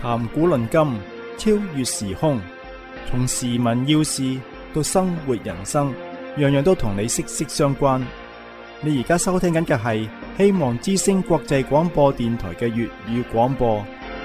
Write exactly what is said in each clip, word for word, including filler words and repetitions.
談古論今，超越時空，從時聞要事到生活人生，樣樣都同你息息相關。你而家收聽緊嘅係希望之聲國際廣播電台嘅粵語廣播。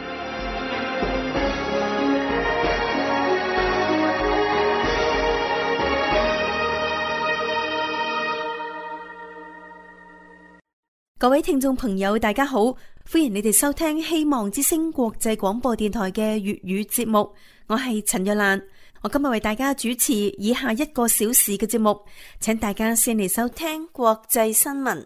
各位聽眾朋友，大家好，歡迎你哋收聽希望之聲國際廣播電台嘅粵語節目。我係陳若蘭，我今日為大家主持以下一個小時嘅節目，請大家先嚟收聽國際新聞。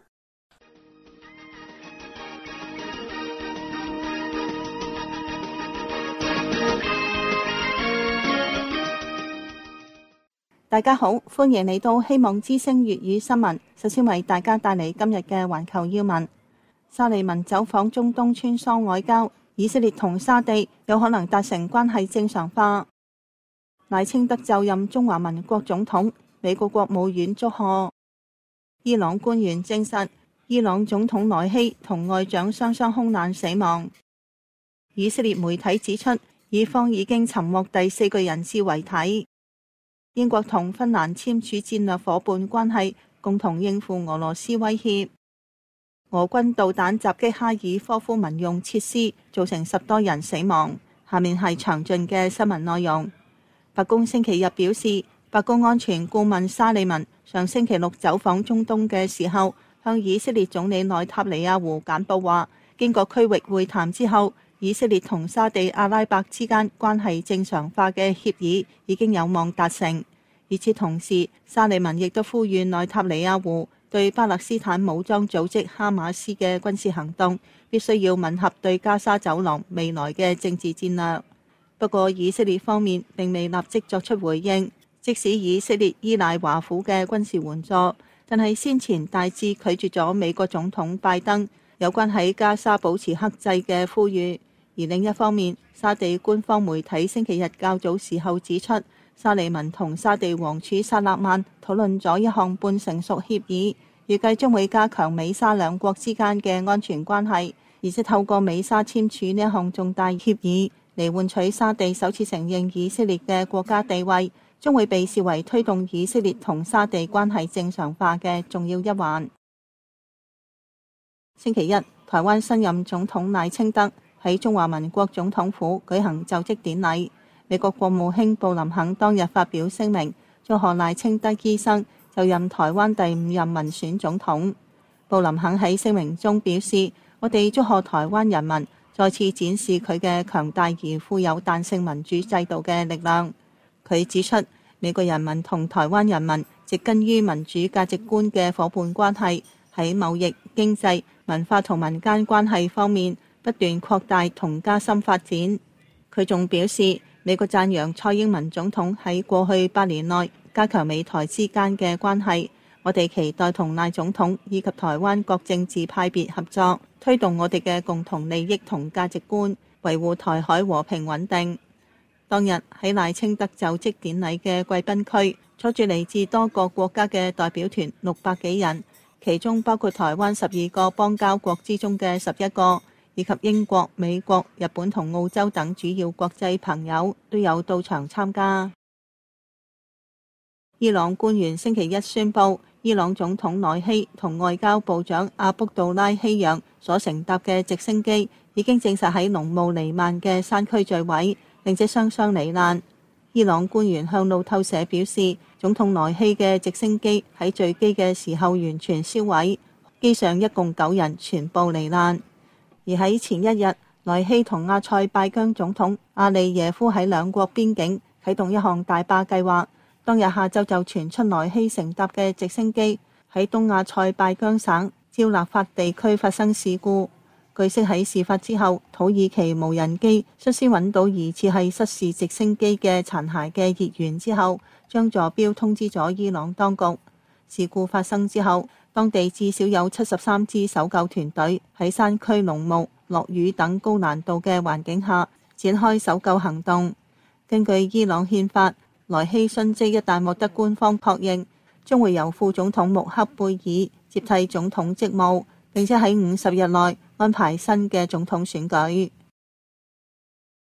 大家好，歡迎嚟到希望之聲粵語新聞。首先為大家帶嚟今日嘅環球要聞。沙利文走訪中東穿梭外交，以色列同沙地有可能達成關係正常化。賴清德就任中華民國總統，美國國務院祝賀。伊朗官員證實，伊朗總統萊希同外長雙雙空難死亡。以色列媒體指出，以方已經尋獲第四具人質遺體。英國同芬蘭簽署戰略夥伴關係，共同應付俄羅斯威脅。俄軍導彈襲擊哈爾科夫民用設施，造成十多人死亡。下面係詳盡嘅新聞內容。白宮星期日表示，白宮安全顧問沙利文上星期六走訪中東嘅時候，向以色列總理內塔尼亞胡簡報話，經過區域會談之後，以色列同沙地阿拉伯之間關係正常化嘅協議已經有望達成。與此同時，沙利文亦都呼籲內塔尼亞胡對巴勒斯坦武裝組織哈馬斯嘅軍事行動必須要吻合對加沙走廊未來嘅政治戰略。不過以色列方面並未立即作出回應，即使以色列依賴華府嘅軍事援助，但係先前大致拒絕咗美國總統拜登有關喺加沙保持克制嘅呼籲。而另一方面，沙地官方媒體星期日較早時候指出，沙利文同沙地王儲薩勒曼討論咗一項半成熟協議，預計將會加強美沙兩國之間嘅安全關係，而且透過美沙簽署呢一項重大協議嚟換取沙地首次承認以色列嘅國家地位，將會被視為推動以色列同沙地關係正常化嘅重要一環。星期一，台灣新任總統賴清德喺中華民國總統府舉行就職典禮。美國國務卿布林肯當日發表聲明，祝賀賴清德醫生就任台灣第五任民選總統。布林肯喺聲明中表示，我哋祝賀台灣人民再次展示佢嘅強大而富有彈性民主制度嘅力量。佢指出，美國人民同台灣人民植根於民主價值觀嘅夥伴關係，喺貿易、經濟、文化同民間關係方面不斷擴大同加深發展。佢仲表示，美國讚揚蔡英文總統喺過去八年內加強美台之間嘅關係，我哋期待同賴總統以及台灣各政治派別合作，推動我哋嘅共同利益同價值觀，維護台海和平穩定。當日喺賴清德就職典禮嘅貴賓區，坐住嚟自多個國家嘅代表團六百幾人，其中包括台灣十二個邦交國之中嘅十一個，以及英國、美國、日本同澳洲等主要國際朋友都有到場參加。伊朗官員星期一宣布，伊朗總統萊希同外交部長阿卜杜拉希揚所乘搭嘅直升機已經證實喺濃霧彌漫嘅山區墜毀，並且雙雙罹難。伊朗官員向路透社表示，總統萊希嘅直升機喺墜機嘅時候完全燒毀，機上一共九人全部罹難。而喺前一日，萊希同阿塞拜疆總統阿利耶夫喺兩國邊境啟動一項大壩計劃。當日下晝就傳出萊希乘搭嘅直升機喺東阿塞拜疆省焦納法地區發生事故。據悉喺事發之後，土耳其無人機率先揾到疑似係失事直升機嘅殘骸嘅熱源之後，將座標通知咗伊朗當局。事故發生之後，當地至少有七十三支搜救團隊喺山區濃霧、落雨等高難度嘅環境下展開搜救行動。根據伊朗憲法，萊希殉職一旦獲得官方確認，將會由副總統穆克貝爾接替總統職務，並且喺五十日內安排新嘅總統選舉。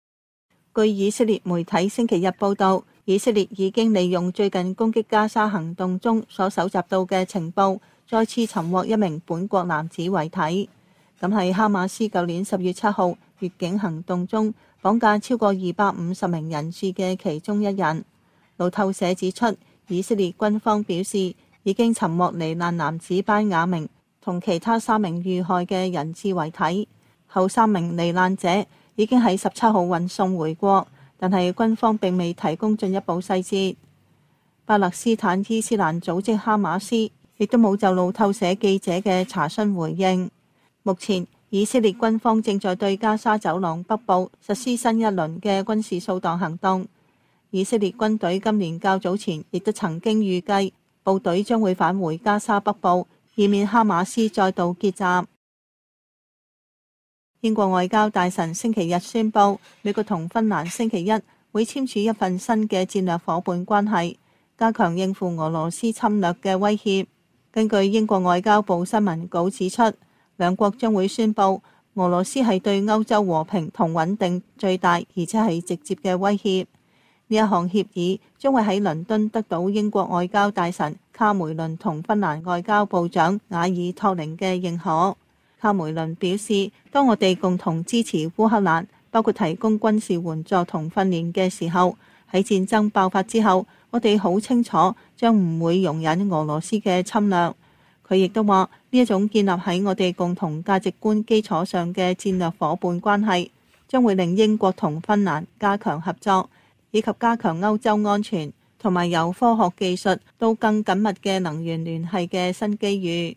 據以色列媒體星期日報道，以色列已經利用最近攻擊加沙行動中所搜集到嘅情報，再次尋獲一名本國男子遺體。咁係哈馬斯舊年十月七號越境行動中綁架超過二百五十名人質嘅其中一人。路透社指出，以色列軍方表示已經尋獲罹難男子班雅明同其他三名遇害嘅人質遺體，後三名罹難者已經喺十七號運送回國，但係軍方並未提供進一步細節。巴勒斯坦伊斯蘭組織哈馬斯亦都冇就路透社記者嘅查詢回應。目前以色列軍方正在對加沙走廊北部實施新一輪嘅軍事掃蕩行動。以色列軍隊今年較早前亦都曾經預計部隊將會返回加沙北部，以免哈馬斯再度結集。英國外交大臣星期日宣布，美國同芬蘭星期一會簽署一份新嘅戰略夥伴關係，加強應付俄羅斯侵略嘅威脅。根據英國外交部新聞稿指出，兩國將會宣布俄羅斯係對歐洲和平同穩定最大而且係直接嘅威脅。呢一項協議將會喺倫敦得到英國外交大臣卡梅倫同芬蘭外交部長瓦爾托寧嘅認可。卡梅倫表示，當我哋共同支持烏克蘭，包括提供軍事援助同訓練嘅時候，喺戰爭爆發之後，我哋好清楚將唔會容忍俄羅斯嘅侵略。佢亦都話，呢一種建立喺我哋共同價值觀基礎上嘅戰略夥伴關係，將會令英國同芬蘭加強合作，以及加強歐洲安全同埋由科學技術到更緊密嘅能源聯繫嘅新機遇。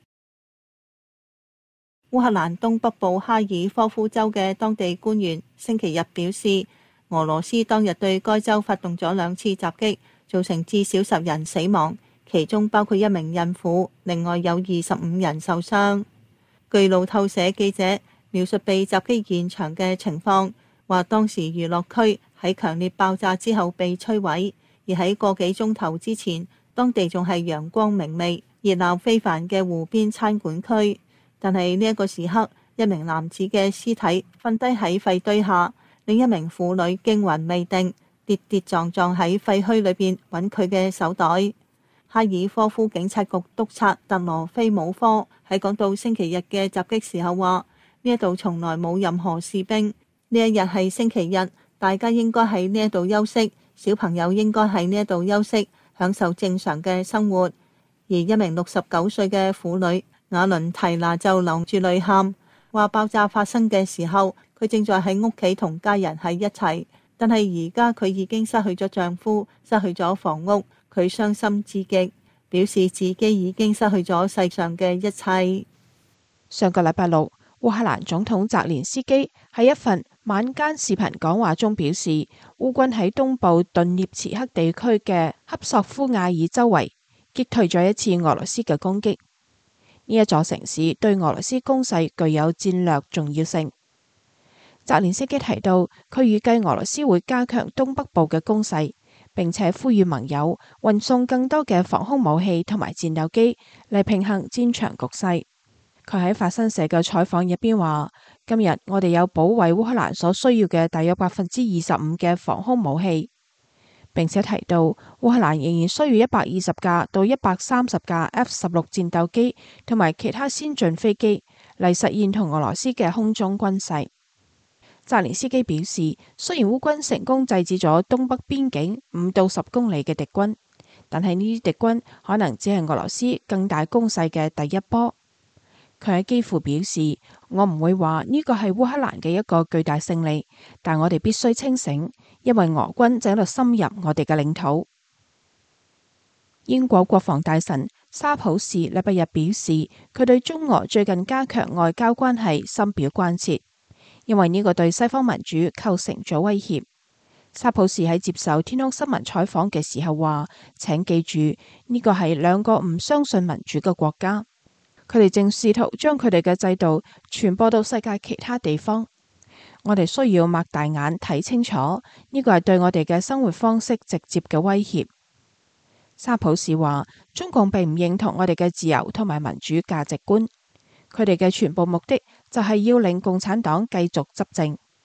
烏克蘭東北部哈爾科夫州嘅當地官員星期日表示，俄羅斯當日對該州發動咗兩次襲擊，造成至少十人死亡，其中包括一名孕婦，另外有二十五人受傷。據路透社記者描述被襲擊現場嘅情況，話當時娛樂區喺強烈爆炸之後被摧毀，而喺個幾鐘頭之前，當地仲係陽光明媚、熱鬧非凡嘅湖邊餐館區。但係呢一個時刻，一名男子嘅屍體瞓低喺廢堆下，另一名婦女驚魂未定，跌跌撞撞喺廢墟裏邊揾佢嘅手袋。哈爾科夫警察局督察特羅菲姆科喺講到星期日嘅襲擊時候話：呢一度從來冇任何士兵，呢一日係星期日，大家應該喺呢一度休息，小朋友應該喺呢一度休息，享受正常嘅生活。而一名六十九歲嘅婦女瓦倫提娜就流住淚喊，話爆炸發生嘅時候，佢正在喺屋企同家人喺一齊，但係而家佢已經失去咗丈夫，失去咗房屋，佢傷心至極，表示自己已經失去咗世上嘅一切。 上個禮拜六，烏克蘭總統澤連斯基喺一份晚間視頻講話中表示，烏軍喺東部頓涅茨克地區嘅恰索夫亞爾周圍擊退咗一次俄羅斯嘅攻擊。呢一座城市對俄羅斯攻勢具有戰略重要性。澤連斯基提到，佢預計俄羅斯會加強東北部嘅攻勢，並且呼籲盟友運送更多嘅防空武器同埋戰鬥機嚟平衡戰場局勢。佢喺法新社嘅採訪入邊話：今日我哋有保衛烏克蘭所需要嘅大約百分之二十五嘅防空武器。並且提到，烏克蘭仍然需要一百二十架到一百三十架 F 十六戰鬥機同埋其他先進飛機嚟實現同俄羅斯嘅空中軍勢。澤連斯基表示，雖然烏軍成功制止咗東北邊境五到十公里嘅敵軍，但係呢啲敵軍可能只係俄羅斯更大攻勢嘅第一波。佢喺基輔表示：我唔會話呢個係烏克蘭嘅一個巨大勝利，但我哋必須清醒，因為俄軍正喺度深入我哋嘅領土。英國國防大臣沙普士禮拜日表示，佢對中俄最近加強外交關係深表關切，因為呢個對西方民主構成咗威脅。沙普士喺接受天空新聞採訪嘅時候話：請記住，呢個係兩個唔相信民主嘅國家。佢哋正試圖將佢哋嘅制度傳播到世界其他地方。我哋需要擘大眼睇清楚，呢個係對我哋嘅生活方式直接嘅威脅。沙普士話：中共並唔認同我哋嘅自由同埋民主價值觀，佢哋嘅全部目的就係要令共產黨繼續執政。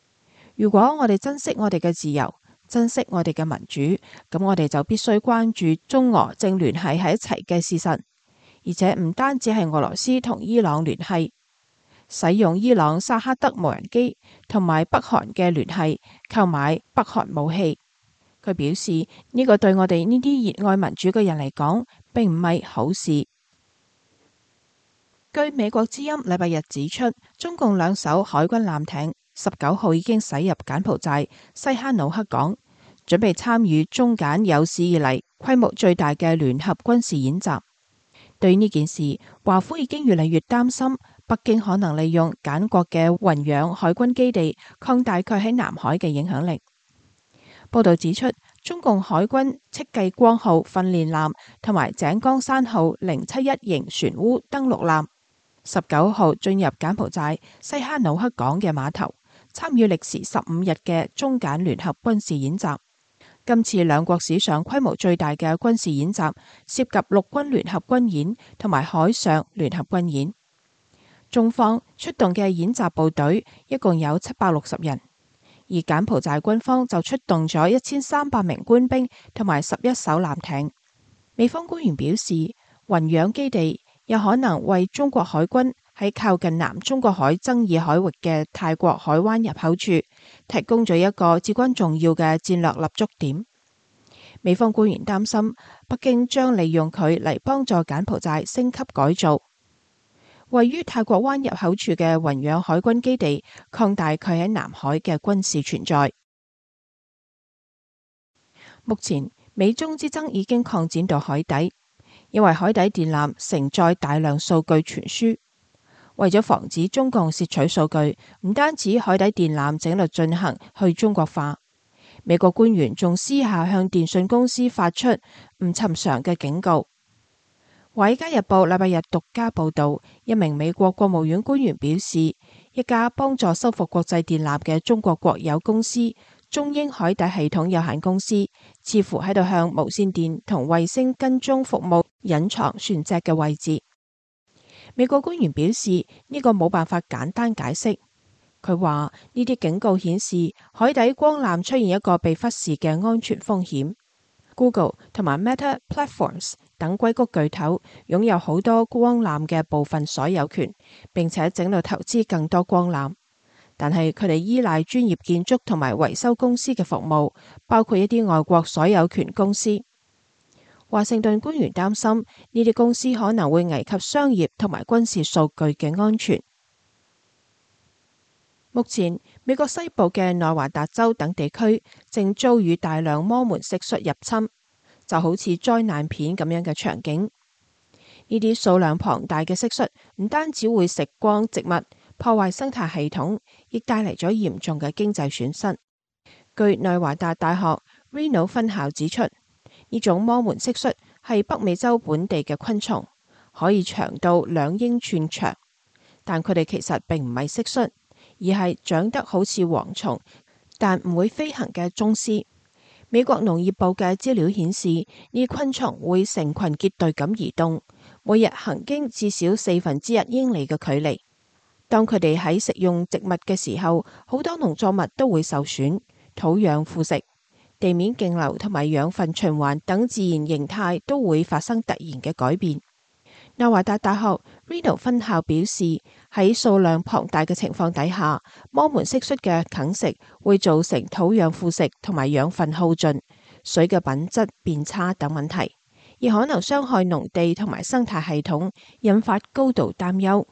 如果我哋珍惜我哋嘅自由，珍惜我哋嘅民主，咁我哋就必須關注中俄正聯繫喺一齊嘅事實，而且唔單止係俄羅斯同伊朗聯繫，使用伊朗薩赫德無人機同埋北韓嘅聯繫購買北韓武器。佢表示呢個對我哋呢啲熱愛民主嘅人嚟講，並唔係好事。據美國之音禮拜日指出，中共兩艘海軍艦艇十九號已經駛入柬埔寨西哈努克港，準備參與中柬有史以嚟規模最大嘅聯合軍事演習。對於呢件事，華府已經越嚟越擔心北京可能利用柬國嘅雲養海軍基地擴大佢喺南海嘅影響力。報道指出，中共海軍戚繼光號訓練艦同埋井岡山號零七一型船塢登陸艦十九號進入柬埔寨西哈努克港嘅碼頭，參與歷時十五日嘅中柬聯合軍事演習。今次兩國史上規模最大嘅軍事演習，涉及陸軍聯合軍演同埋海上聯合軍演。中方出動嘅演習部隊一共有七百六十人，而柬埔寨軍方就出動咗一千三百名官兵同埋十一艘艦艇。美方官員表示，雲養基地有可能為中國海軍喺靠近南中國海爭議海域嘅泰國海灣入口處提供咗一個至關重要嘅戰略立足點。美方官員擔心北京將利用佢嚟幫助柬埔寨升級改造。位於泰國灣入口處嘅雲養海軍基地擴大佢喺南海嘅軍事存在。目前美中之爭已經擴展到海底，因為海底電纜承載大量數據傳輸。為咗防止中共竊取數據，唔單止海底電纜整律進行去中國化，美國官員仲私下向電信公司發出唔尋常嘅警告。《華爾街日報》禮拜日獨家報道，一名美國國務院官員表示，一家幫助修復國際電纜嘅中國國有公司中英海底系統有限公司，似乎喺度向無線電同衛星跟蹤服務隱藏船隻嘅位置。美國官員表示，呢個冇辦法簡單解釋。佢話呢啲警告顯示海底光纜出現一個被忽視嘅安全風險。Google 同埋 Meta Platforms 等硅谷巨頭擁有好多光纜嘅部分所有權，並且整度投資更多光纜。但係佢哋依賴專業建築同埋維修公司嘅服務，包括一啲外國所有權公司。華盛頓官員擔心呢啲公司可能會危及商業同埋軍事數據嘅安全。目前，美國西部嘅內華達州等地區正遭遇大量摩門蟋蟀入侵，就好似災難片咁樣嘅場景。呢啲數量龐大嘅蟋蟀唔單止會食光植物，破壞生態系統，亦帶嚟咗嚴重嘅經濟損失。據內華達大學 Reno 分校指出，呢種摩門蟋蟀係北美洲本地嘅昆蟲，可以長到兩英寸長，但佢哋其實並唔係蟋蟀，而係長得好似蝗蟲，但唔會飛行嘅螽斯。美國農業部嘅資料顯示，呢昆蟲會成群結隊咁移動，每日行經至少四分之一英里嘅距離。當佢哋喺食用植物嘅時候，好多農作物都會受損，土壤腐蝕，地面徑流同埋養分循環等自然形態都會發生突然嘅改變。內華達大學 Reno 分校表示，喺數量龐大嘅情況底下，摩門蟋蟀嘅啃食會造成土壤腐蝕同埋養分耗盡、水嘅品質變差等問題，亦可能傷害農地同埋生態系統，引發高度擔憂。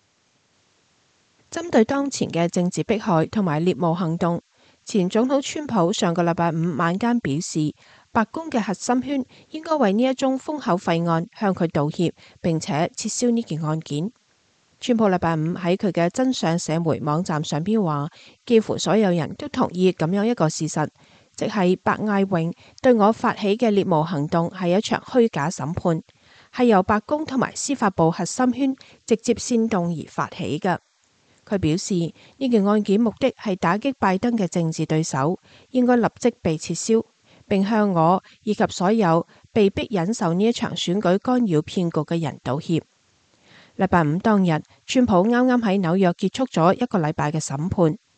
針對當前嘅政治迫害同埋獵巫行動，前總統川普上個禮拜五晚間表示，白宮嘅核心圈應該為呢一宗封口費案向佢道歉，並且撤銷呢件案件。川普禮拜五喺佢嘅真相社媒網站上邊話，幾乎所有人都同意咁樣一個事實，即係白艾榮對我發起嘅獵巫行動係一場虛假審判，係由白宮同埋司法部核心圈直接煽動而發起嘅。佢表示呢件案件目的係打擊拜登嘅政治對手，應該立即被撤銷，並向我以及所有被逼忍受呢一場選舉干擾騙局嘅人道歉。禮拜五當日，川普啱啱喺紐約結束咗一個禮拜嘅審判。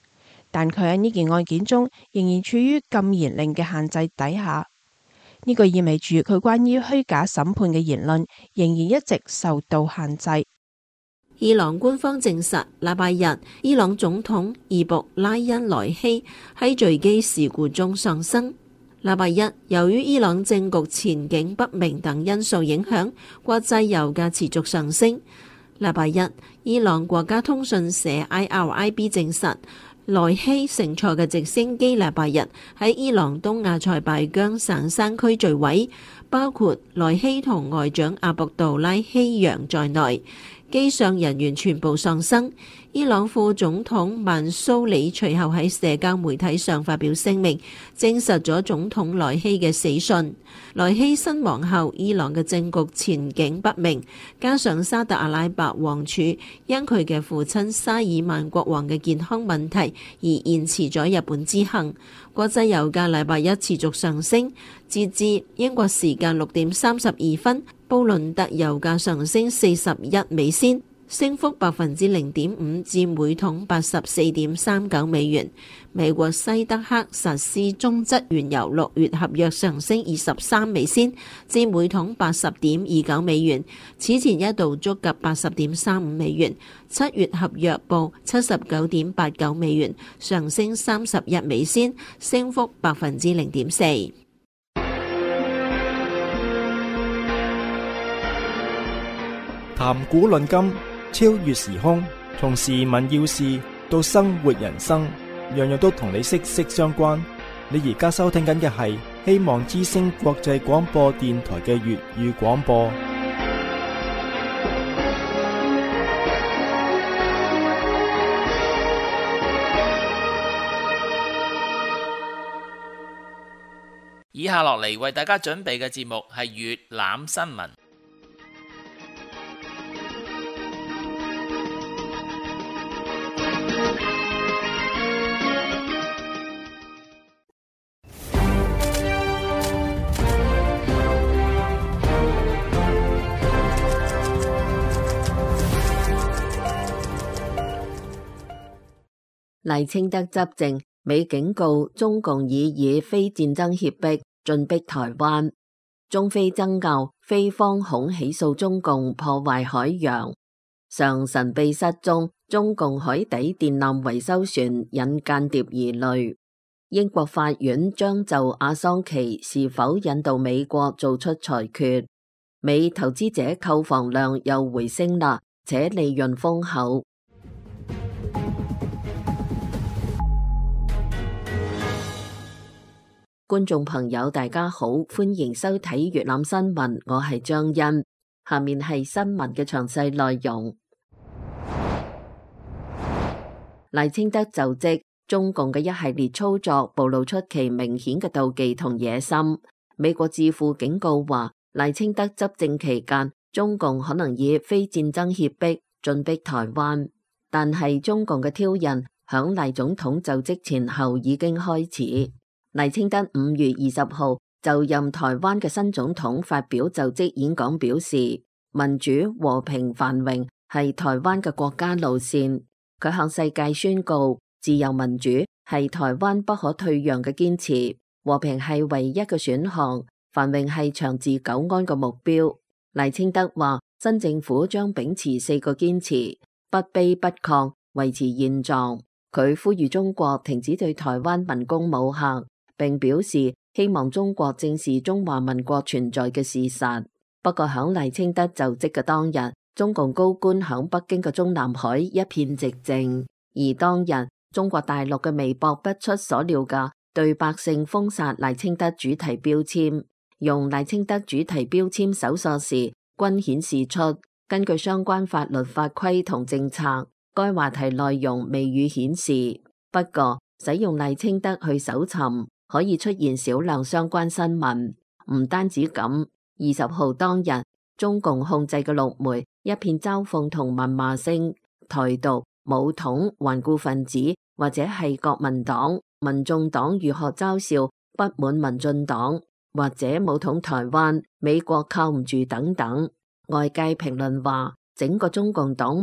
但佢喺呢件案件中仍然處於禁言令嘅限制底下。呢個意味住佢關於虛假審判嘅言論仍然一直受到限制。 伊朗官方證實，禮拜日伊朗總統伊卜拉欣萊希喺墜機事故中喪生。禮拜一，由於伊朗政局前景不明等因素影響，國際油價持續上升。禮拜一，伊朗國家通訊社 I R I B 證實，萊希乘坐嘅直升機禮拜日喺伊朗東亞塞拜疆省山區墜毀，包括萊希同外長阿卜杜拉希揚在內，機上人員全部喪生。伊朗副總統曼蘇里隨後喺社交媒體上發表聲明，證實咗總統萊希嘅死訊。萊希身亡後，伊朗嘅政局前景不明，加上沙特阿拉伯王儲因佢嘅父親沙爾曼國王嘅健康問題而延遲咗日本之行。國際油價禮拜一持續上升，截至英國時間六點三十二分，布倫特油價上升四十一美仙，升幅百分之零點五，至每桶八十四點三九美元。美國西德克薩斯中質原油六月合約上升二十三美仙，至每桶八十點二九美元，此前一度觸及八十點三五美元。七月合約報七十九點八九美元，上升三十一美仙，升幅百分之零點四。 談古論今，超越時空，從時聞要事到生活人生，樣樣都同你息息相關。你而家收聽緊嘅係希望之聲國際廣播電台嘅粵語廣播。 以下落嚟為大家準備嘅節目係粵覽新聞。 賴清德執政，美警告中共已以非戰爭脅迫進逼台灣。中非爭拗，菲方恐起訴中共破壞海洋。上神秘失蹤，中共海底電纜維修船引間諜疑慮。英國法院將就阿桑奇是否引渡美國做出裁決。美投資者購房量又回升啦，且利潤豐厚。觀眾朋友大家好，歡迎收睇粵覽新聞，我係張欣。下面係新聞嘅詳細內容。賴清德就職，中共嘅一系列操作暴露出其明顯嘅妒忌同野心。美國智庫警告話，賴清德執政期間，中共可能以非戰爭脅迫進逼台灣，但係中共嘅挑釁響賴總統就職前後已經開始。賴清德五月二十號就任台灣嘅新總統發表就職演講，表示民主、和平、繁榮係台灣嘅國家路線。佢向世界宣告，自由民主係台灣不可退讓嘅堅持，和平係唯一嘅選項，繁榮係長治久安嘅目標。賴清德話，新政府將秉持四個堅持，不卑不亢，維持現狀。佢呼籲中國停止對台灣文攻武嚇，並表示希望中國正視中華民國存在嘅事實。不過響賴清德就職嘅當日，中共高官響北京嘅中南海一片寂靜，而當日中國大陸嘅微博不出所料嘅對百姓封殺賴清德主題標籤，用賴清德主題標籤搜索時均顯示出根據相關法律法規同政策，該話題內容未予顯示。不過使用賴清德去搜尋，可以出現少量相關新聞。唔單止咁，二十號當日，中共控制嘅陸媒一片嘲諷同謾罵聲，台獨、武統、頑固分子或者係國民黨、民眾黨如何嘲笑不滿民進黨，或者武統台灣，美國靠唔住等等。外界評論話，整個中共黨媒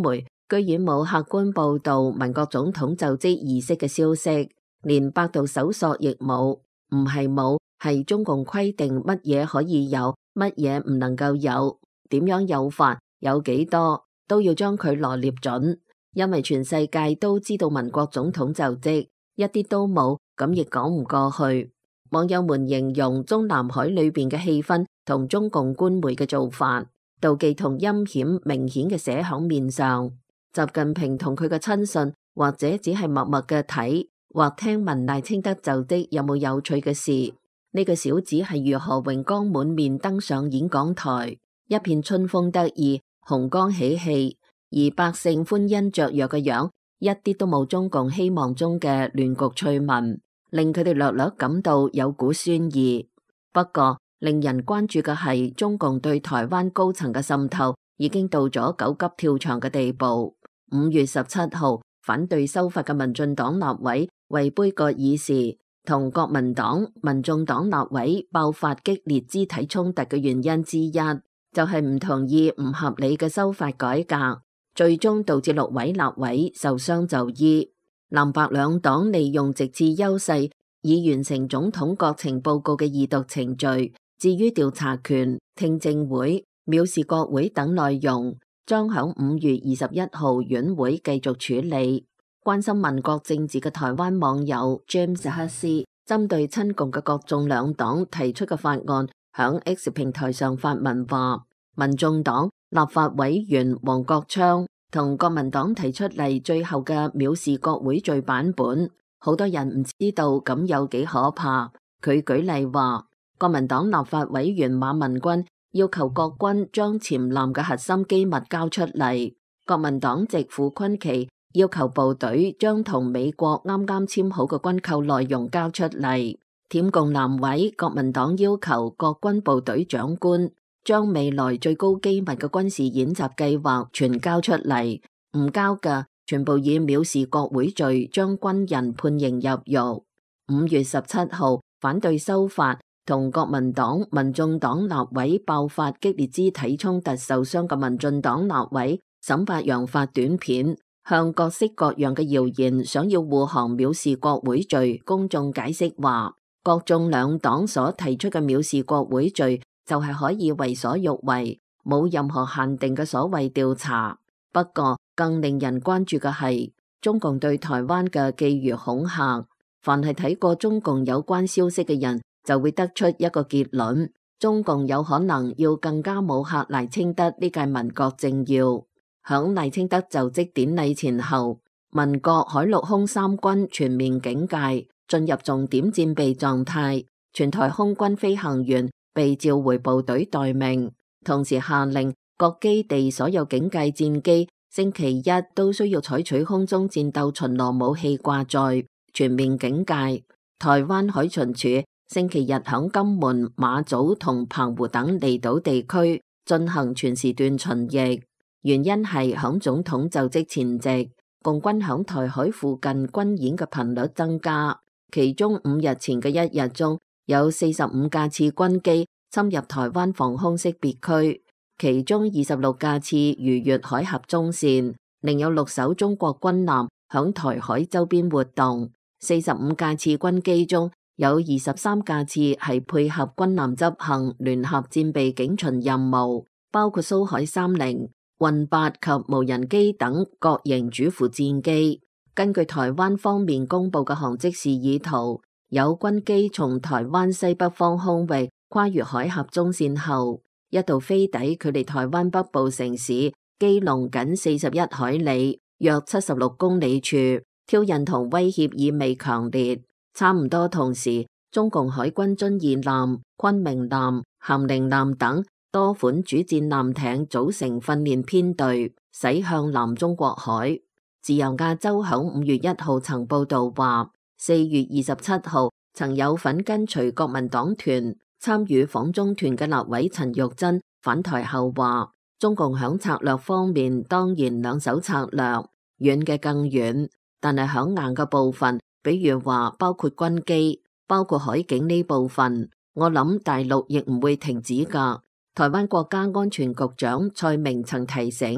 居然冇客觀報導民國總統就職儀式嘅消息，連百度搜索亦冇。唔係冇，係中共規定乜嘢可以有，乜嘢唔能夠有，點樣有法，有幾多，都要將佢羅列準。因為全世界都知道民國總統就職，一啲都冇，咁亦講唔過去。網友們形容中南海裏邊嘅氣氛同中共官媒嘅做法，妒忌同陰險明顯嘅寫響面上。習近平同佢嘅親信，或者只係默默嘅睇或聽聞賴清德就職有冇有趣嘅事。呢、這個小子係如何榮光滿面登上演講台，一片春風得意，紅光喜氣，而百姓歡欣雀躍嘅樣，一啲都冇中共希望中嘅亂局趣聞，令佢哋略略感到有股酸意。不過令人關注嘅係中共對台灣高層嘅滲透已經到咗狗急跳牆嘅地步。五月十七號，反對修法嘅民進黨立委為杯葛議事，同國民黨、民眾黨立委爆發激烈肢體衝突嘅原因之一，就係唔同意唔合理嘅修法改革，最終導致六位立委受傷就醫。藍白兩黨利用席次優勢，以完成總統國情報告嘅二讀程序。至於調查權、聽證會、藐視國會等內容，將響五月二十一號院會繼續處理。關心民國政治嘅台灣網友 James 克斯針對親共嘅各眾兩黨提出嘅法案，響 X 平台上發文話，民眾黨立法委員黃國昌同國民黨提出嚟最後嘅藐視國會罪版本，好多人唔知道咁有幾可怕。佢舉例話，國民黨立法委員馬文君要求國軍將潛艦嘅核心機密交出嚟，國民黨籍傅崑萁要求部隊將同美國啱啱簽好嘅軍購內容交出嚟，舔共南委國民黨要求國軍部隊長官將未來最高機密嘅軍事演習計劃全交出嚟，唔交嘅全部以藐視國會罪將軍人判刑入獄。五月十七號，反對修法同國民黨、民眾黨立委爆發激烈肢體衝突受傷嘅民進黨立委沈發陽發短片，向各式各樣嘅謠言想要護航藐視國會罪公眾解釋話，各眾兩黨所提出嘅藐視國會罪就係可以為所欲為，冇任何限定嘅所謂調查。不過更令人關注嘅係中共對台灣嘅寄予恐嚇，凡係睇過中共有關消息嘅人就會得出一個結論，中共有可能要更加武嚇賴清德呢屆民國政要。響賴清德就職典禮前後，民國海陸空三軍全面警戒，進入重點戰備狀態，全台空軍飛行員被召回部隊待命，同時下令各基地所有警戒戰機星期一都需要採取空中戰鬥巡邏武器掛載，全面警戒。台灣海巡署星期日響金門、馬祖同澎湖等離島地區進行全時段巡弋，原因係響總統就職前夕，共軍響台海附近軍演嘅頻率增加，其中五日前嘅一日中有四十五架次軍機侵入台灣防空識別區，其中二十六架次逾越海峽中線，另有六艘中國軍艦響台海周邊活動，四十五架次軍機中有二十三架次係配合軍艦執行聯合戰備警巡任務，包括蘇海三零、運八及無人機等各型主副戰機。根據台灣方面公布嘅航跡示意圖，有軍機從台灣西北方空域跨越海峽中線後，一度飛抵距離台灣北部城市基隆僅四十一海里，約七十六公里處，挑釁同威脅意味強烈。差唔多同時，中共海軍遵義艦、昆明艦、咸寧艦等多款主戰艦艇組成訓練編隊，駛向南中國海。自由亞洲響五月一號曾報道話，四月二十七號曾有份跟隨國民黨團參與訪中團嘅立委陳玉珍返台後話，中共響策略方面當然兩手策略，遠嘅更遠，但係響硬嘅部分，比如話包括軍機、包括海警呢部分，我諗大陸亦唔會停止㗎。台灣國家安全局長蔡明曾提醒，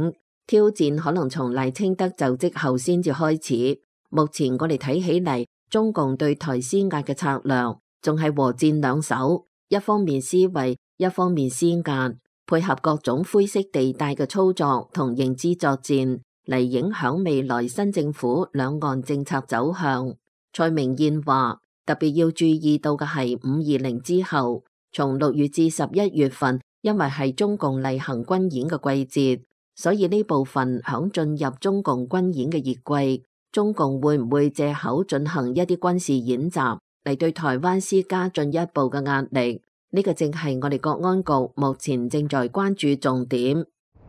挑戰可能從賴清德就職後先至開始。目前我哋睇起嚟，中共對台施壓嘅策略仲係和戰兩手，一方面施惠，一方面施壓，配合各種灰色地帶嘅操作同認知作戰嚟影響未來新政府兩岸政策走向。蔡明彥話，特別要注意到嘅係五二零之後，從六月至十一月份，因為係中共例行軍演嘅季節，所以呢部分響進入中共軍演嘅熱季，中共會唔會借口進行一啲軍事演習嚟對台灣施加進一步嘅壓力？呢個正係我哋國安局目前正在關注重點。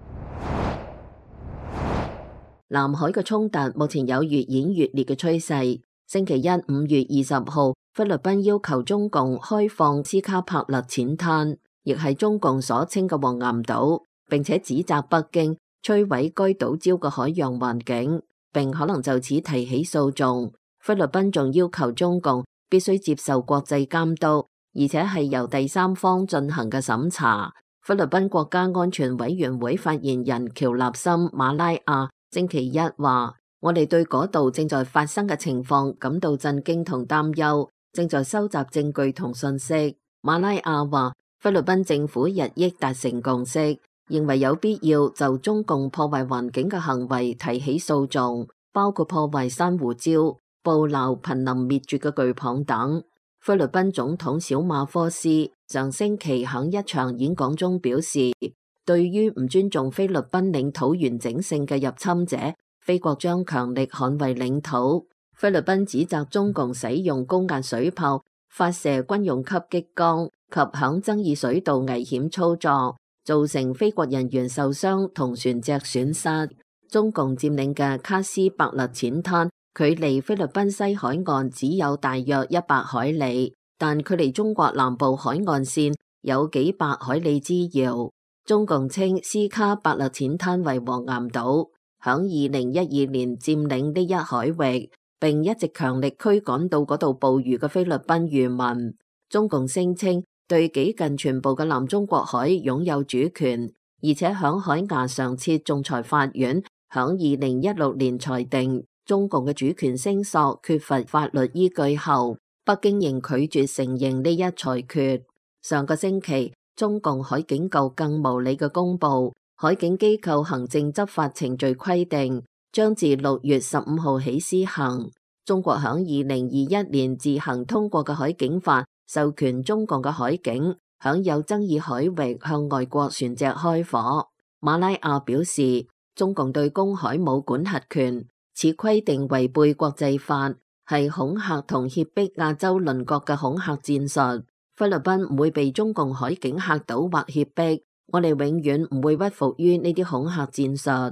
南海嘅衝突目前有越演越烈嘅趨勢。星期一五月二十號，菲律賓要求中共開放斯卡帕勒淺灘，亦係中共所稱嘅黃岩島，並且指責北京摧毀該島礁嘅海洋環境，並可能就此提起訴訟。菲律賓仲要求中共必須接受國際監督，而且係由第三方進行嘅審查。菲律賓國家安全委員會發言人喬納森馬拉亞星期一話，我哋對嗰度正在發生嘅情況感到震驚同擔憂，正在收集證據同信息。馬拉亞話，菲律賓政府日益達成共識，認為有必要就中共破壞環境嘅行為提起訴訟，包括破壞珊瑚礁、捕撈瀕臨滅絕嘅巨蚌等。菲律賓總統小馬科斯上星期喺一場演講中表示，對於唔尊重菲律賓領土完整性嘅入侵者，菲國將強力捍衛領土。菲律賓指責中共使用高壓水炮發射軍用級激光及響爭議水道危險操作，造成菲國人員受傷同船隻損失。中共佔領嘅卡斯伯勒淺灘距離菲律賓西海岸只有大約一百海里，但距離中國南部海岸線有幾百海里之遙。中共稱斯卡伯勒淺灘為黃岩島，響二零一二年佔領呢一海域，並一直強力驅趕到嗰度捕魚嘅菲律賓漁民。中共聲稱對幾近全部嘅南中國海擁有主權，而且響海牙常設仲裁法院響二零一六年裁定中共嘅主權聲索缺乏法律依據後，北京仍拒絕承認呢一裁決。上個星期，中共海警局更無理嘅公布，海警機構行政執法程序規定將自六月十五號起施行。中國響二零二一年自行通過嘅海警法，授權中共嘅海警響有爭議海域向外國船隻開火。馬拉亞表示，中共對公海冇管轄權，此規定違背國際法，係恐嚇同脅迫亞洲鄰國嘅恐嚇戰術。菲律賓唔會被中共海警嚇倒或脅迫，我哋永遠唔會屈服於呢啲恐嚇戰術。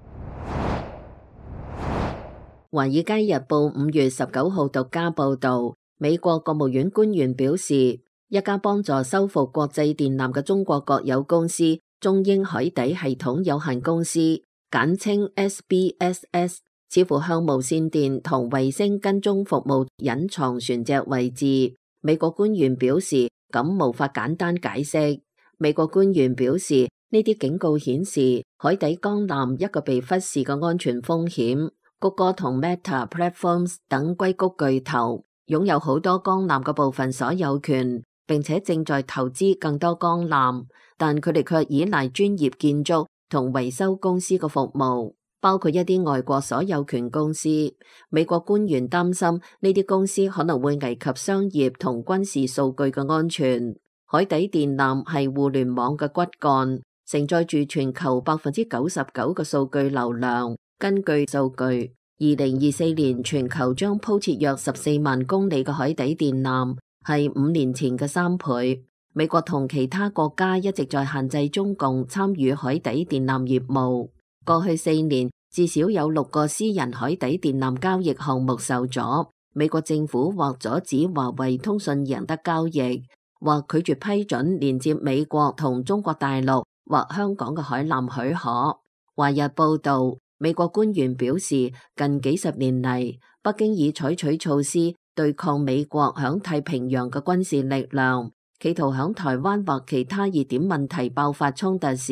華爾街日報五月十九號獨家報道，美國國務院官員表示，一家幫助修復國際電纜嘅中國國有公司中英海底系統有限公司，簡稱 S B S S， 似乎向無線電同衛星跟蹤服務隱藏船隻位置。美國官員表示，咁無法簡單解釋。美國官員表示，呢啲警告顯示海底光纜一個被忽視嘅安全風險。谷歌同 Meta Platforms 等硅谷巨頭擁有好多光纜嘅部分所有權，並且正在投資更多光纜，但佢哋卻依賴專業建築同維修公司嘅服務，包括一啲外國所有權公司。美國官員擔心呢啲公司可能會危及商業同軍事數據嘅安全。海底電纜係互聯網嘅骨幹，承載住全球百分之九十九嘅數據流量。根據數據，二零二四年全球將鋪設約十四萬公里嘅海底電纜，係五年前嘅三倍。美國同其他國家一直在限制中共參與海底電纜業務。過去四年，至少有六個私人海底電纜交易項目受阻。美國政府或阻止華為通訊贏得交易，或拒絕批准連接美國同中國大陸或香港嘅海纜許可。華日報道，美國官員表示，近幾十年嚟，北京已採取措施對抗美國響太平洋嘅軍事力量，企圖響台灣或其他熱點問題爆發衝突時，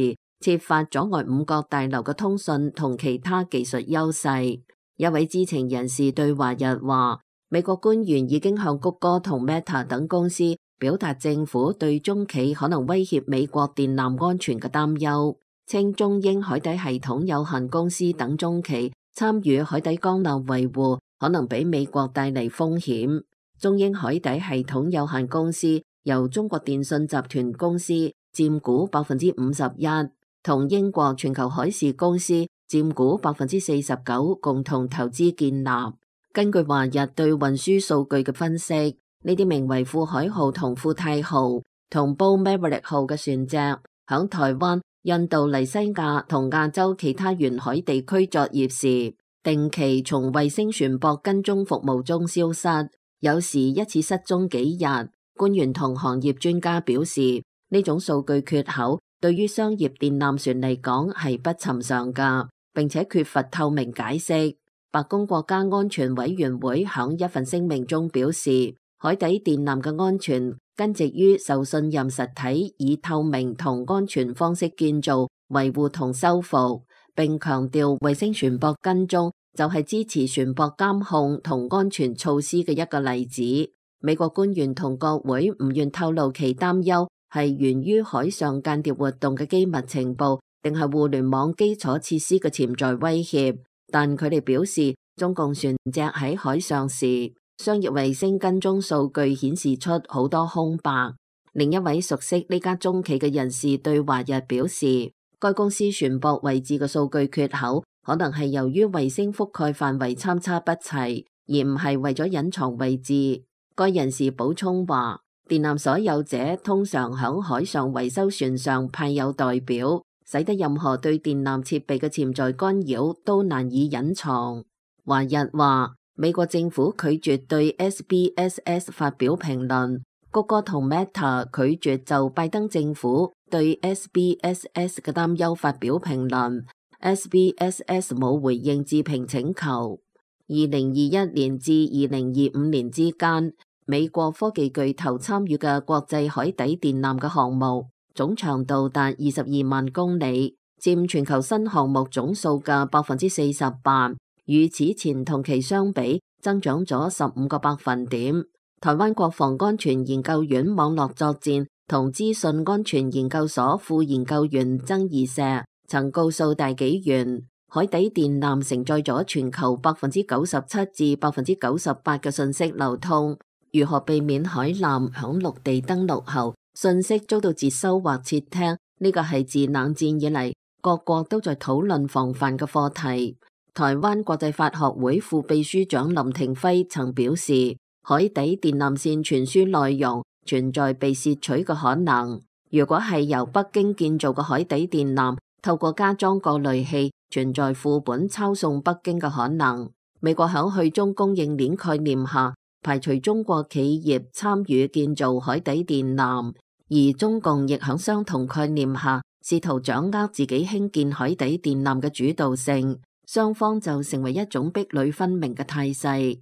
設法阻礙五角大樓嘅通訊同其他技術優勢。一位知情人士對華日話，美國官員已經向谷歌同 Meta 等公司表達政府對中企可能威脅美國電纜安全嘅擔憂，稱中英海底系統有限公司等中企參與海底光纜維護可能俾美國帶嚟風險。中英海底系統有限公司由中國電信集團公司佔股百分之五十一，同英國全球海事公司佔股百分之四十九，共同投資建立。根據華日對運輸數據嘅分析，呢啲名為富海號同富泰號同 Bow Maverick 號嘅船隻響台灣、印度尼西亞同亞洲其他沿海地區作業時，定期從衛星船舶跟蹤服務中消失，有時一次失蹤幾日。官員同行業專家表示，呢種數據缺口對於商業電纜船嚟講係不尋常噶，並且缺乏透明解釋。白宮國家安全委員會響一份聲明中表示，海底電纜嘅安全根植於受信任實體以透明同安全方式建造、維護同修復，並強調衛星船舶跟蹤就係支持船舶監控同安全措施嘅一個例子。美國官員同國會唔願透露其擔憂係源於海上間諜活動嘅機密情報，定係互聯網基礎設施嘅潛在威脅。但佢哋表示，中共船隻喺海上時，商業衛星跟蹤數據顯示出好多空白。另一位熟悉呢家中企嘅人士對華日表示，該公司船舶位置嘅數據缺口可能係由於衛星覆蓋範圍參差不齊，而唔係為咗隱藏位置。該人士補充話，電纜所有者通常響海上維修船上派有代表，使得任何對電纜設備嘅潛在干擾都難以隱藏。華日話，美國政府拒絕對 S B S S 發表評論，谷歌同 Meta 拒絕就拜登政府對 S B S S 嘅擔憂發表評論。S B S S 冇回應置評請求。二零二一年至二零二五年之間，美國科技巨頭參與嘅國際海底電纜嘅項目總長度達二十二萬公里，佔全球新項目總數嘅百分之四十八，與此前同期相比增長咗十五個百分點。台灣國防安全研究院網絡作戰同資訊安全研究所副研究員曾義石曾告訴大紀元，海底電纜承載咗全球百分之九十七至百分之九十八嘅信息流通。如何避免海纜響陸地登陸後信息遭到接收或竊聽？呢個係自冷戰以嚟各國都在討論防範嘅課題。台灣國際法學會副秘書長林廷輝曾表示，海底電纜線傳輸內容存在被竊取嘅可能。如果係由北京建造嘅海底電纜，透過加裝過濾器，存在副本抄送北京嘅可能。美國響去中供應鏈概念下，排除中國企業參與建造海底電纜，而中共亦響相同概念下，試圖掌握自己興建海底電纜嘅主導性，雙方就成為一種壁壘分明嘅態勢。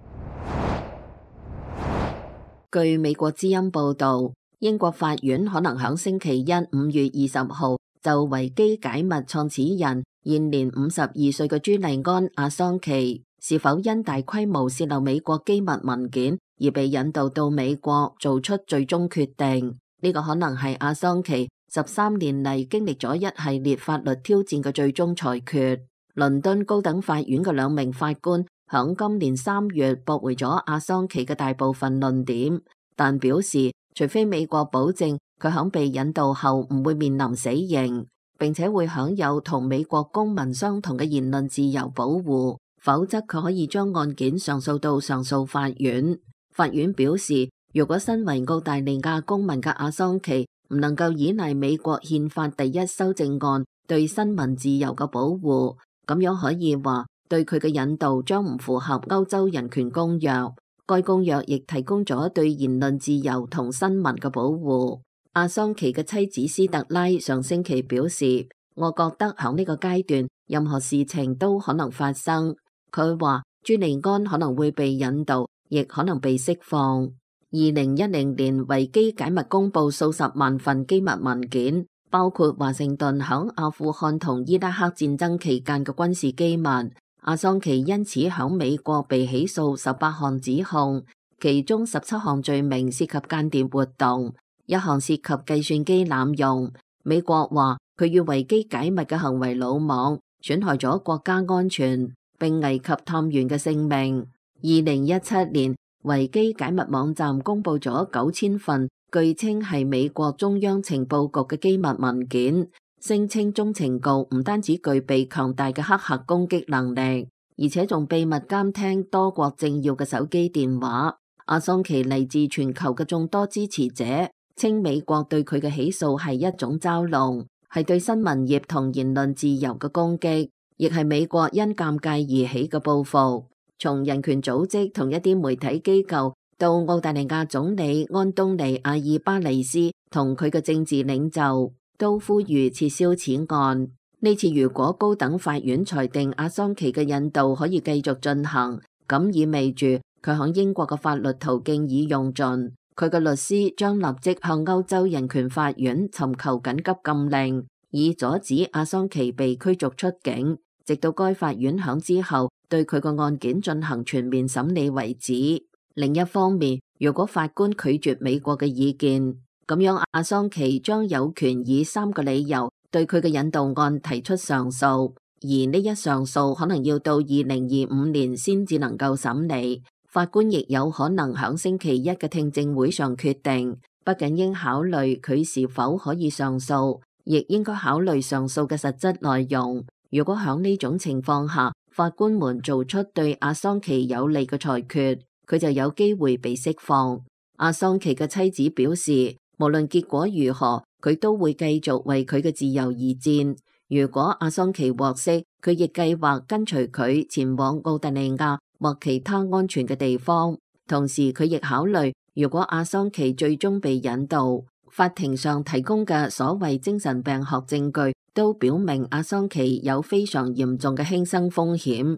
據美國之音報道，英國法院可能響星期一五月二十號就維基解密創始人現年五十二歲嘅朱利安阿桑奇是否因大規模洩漏美國機密文件而被引渡到美國做出最終決定。呢、這個可能係阿桑奇十三年嚟經歷咗一系列法律挑戰嘅最終裁決。倫敦高等法院嘅兩名法官響今年三月駁回咗阿桑奇嘅大部分論點，但表示除非美國保證佢響被引渡後唔會面臨死刑，並且會享有同美國公民相同嘅言論自由保護，否則佢可以將案件上訴到上訴法院。法院表示，如果身為澳大利亞公民嘅阿桑奇唔能夠依賴美國憲法第一修正案對新聞自由嘅保護，咁樣可以話對佢嘅引渡將唔符合歐洲人權公約。該公約亦提供咗對言論自由同新聞嘅保護。阿桑奇嘅妻子斯特拉上星期表示，我覺得響呢個階段任何事情都可能發生。佢話朱利安可能會被引渡，亦可能被釋放。二零一零年維基解密公布數十萬份機密文件， 包括華盛頓響阿富汗同伊拉克戰爭期間嘅軍事機密。阿桑奇因此響美國被起訴十八項指控，其中十七項罪名涉及間諜活動，一項涉及計算機濫用。美國話佢與維基解密嘅行為魯莽，損害咗國家安全，並危及探員嘅性命。二零一七年，維基解密網站公布咗九千份據稱係美國中央情報局嘅機密文件，聲稱中情局唔單止具備強大嘅黑客攻擊能力，而且仲秘密監聽多國政要嘅手機電話。阿桑奇嚟自全球嘅眾多支持者稱美國對佢嘅起訴係一種嘲弄，係對新聞業同言論自由嘅攻擊，亦係美國因尷尬而起嘅報復。從人權組織同一啲媒體機構到澳大利亞總理安東尼阿爾巴尼斯同佢嘅政治領袖都呼籲撤銷此案。呢次如果高等法院裁定阿桑奇嘅引渡可以繼續進行，咁意味住佢響英國嘅法律途徑已用盡，佢嘅律師將立即向歐洲人權法院尋求緊急禁令，以阻止阿桑奇被驅逐出境，直到該法院響之後對佢個案件進行全面審理為止。另一方面，如果法官拒絕美國嘅意見，咁樣阿桑奇將有權以三個理由對佢嘅引渡案提出上訴，而呢一上訴可能要到二零二五年先至能夠審理。法官亦有可能響星期一嘅聽證會上決定，不僅應考慮佢是否可以上訴，亦應該考慮上訴嘅實質內容。如果響呢種情況下，法官們做出對阿桑奇有利嘅裁決，佢就有機會被釋放。阿桑奇嘅妻子表示，無論結果如何，佢都會繼續為佢嘅自由而戰。如果阿桑奇獲釋，佢亦計劃跟隨佢前往澳大利亞或其他安全嘅地方。同時，佢亦考慮，如果阿桑奇最終被引渡，法庭上提供嘅所謂精神病學證據都表明阿桑奇有非常嚴重嘅輕生風險。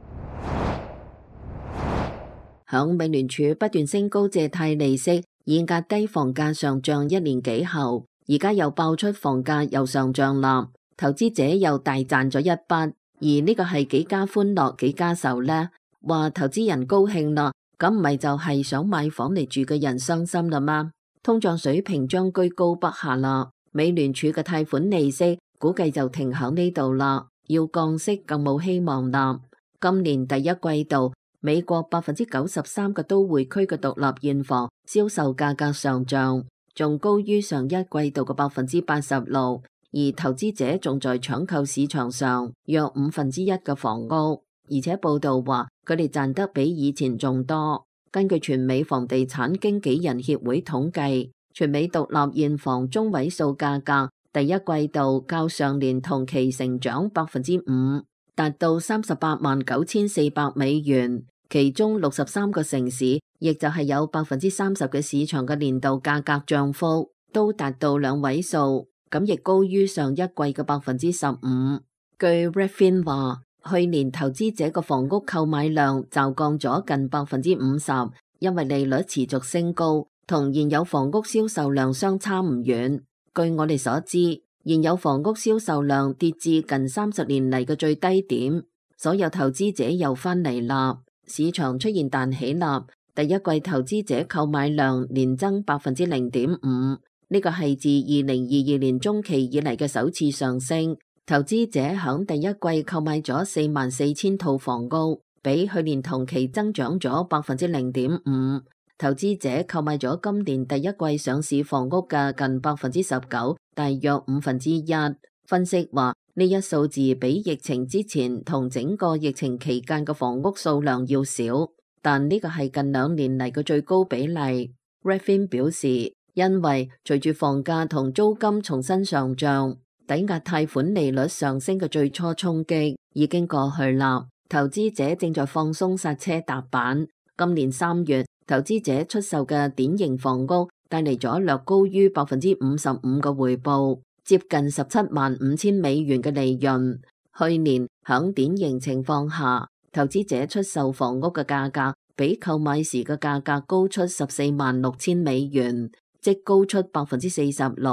響美聯儲不斷升高借貸利息以壓低房價上漲一年幾後，而家又爆出房價又上漲啦，投資者又大賺咗一筆。而呢個係幾家歡樂幾家愁呢？話投資人高興啦，咁唔係就係想買房嚟住嘅人傷心啦嗎？通脹水平將居高不下啦，美聯儲嘅貸款利息估計就停響呢度啦，要降息更冇希望啦。今年第一季度，美國百分之九十三嘅都會區嘅獨立現房銷售價格上漲，仲高於上一季度嘅百分之八十六。而投資者仲在搶購市場上約五分之一嘅房屋，而且報道話佢哋賺得比以前仲多。根據全美房地產經紀人協會統計，全美獨立現房中位數價格第一季度較上年同期成長百分之五，達到三十八萬九千四百美元。其中六十三個城市，亦就係有百分之三十嘅市場嘅年度價格漲幅都達到兩位數，咁亦高於上一季嘅百分之十五。據 Redfin 話，去年投資者嘅房屋購買量驟降咗近百分之五十，因為利率持續升高，同現有房屋銷售量相差唔遠。據我哋所知，現有房屋銷售量跌至近三十年嚟嘅最低點，所有投資者又翻嚟啦。市場出現彈起啦，第一季投資者購買量年增百分之零點五，呢個係自二零二二年中期以嚟嘅首次上升。投資者響第一季購買咗四萬四千套房屋，比去年同期增長咗百分之零點五。投資者購買咗今年第一季上市房屋嘅近百分之十九，大約五分之一。分析話，呢一數字比疫情之前同整個疫情期間嘅房屋數量要少，但呢個係近兩年嚟嘅最高比例。Redfin 表示，因為隨住房價同租金重新上漲，抵押貸款利率上升嘅最初衝擊已經過去啦，投資者正在放鬆剎車踏板。今年三月，投資者出售嘅典型房屋帶嚟咗略高於百分之五十五嘅回報，接近十七萬五千美元嘅利潤。去年響典型情況下，投資者出售房屋嘅價格比購買時嘅價格高出十四萬六千美元，即高出百分之四十六。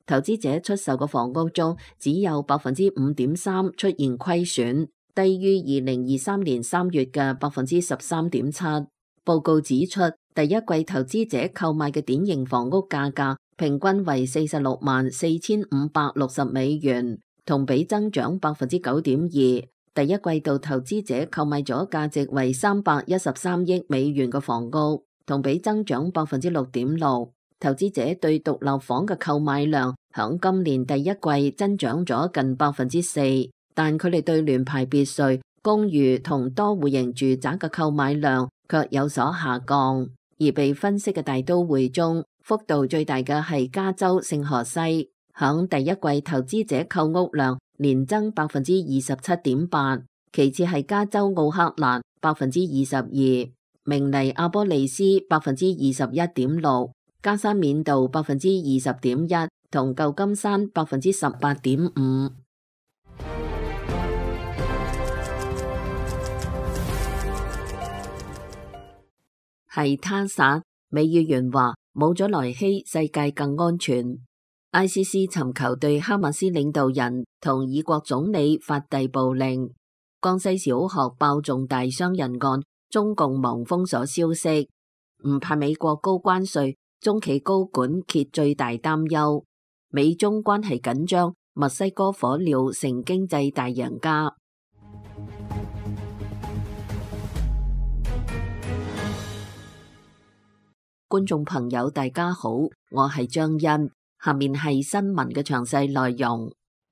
投資者出售嘅房屋中只有百分之五點三出現虧損，低於二零二三年三月嘅百分之十三點七。報告指出，第一季投資者購買嘅典型房屋價格平均為四十六萬四千五百六十美元，同比增長百分之九點二。第一季度投資者購買咗價值為三百一十三億美元嘅房屋，同比增長百分之六點六。投資者對獨立房嘅購買量響今年第一季增長咗近百分之四，但佢哋對聯排別墅、公寓同多戶型住宅嘅購買量卻有所下降。而被分析嘅大都會中，幅度最大嘅係加州聖荷西，響第一季投資者購屋量年增百分之二十七點八，其次係加州奧克蘭百分之二十二，明尼阿波利斯百分之二十一點六，加沙緬度百分之二十點一，同舊金山百分之十八點五。係他殺，美議員話冇咗萊希，世界更安全。I C C 尋求對哈馬斯領導人同以國總理發逮捕令。江西小學爆重大傷人案，中共忙封鎖消息，唔怕美國高關稅，中企高管揭最大擔憂。美中關係緊張，墨西哥火鳥成經濟大贏家。觀眾朋友大家好，我係張欣，下面係新聞嘅詳細內容。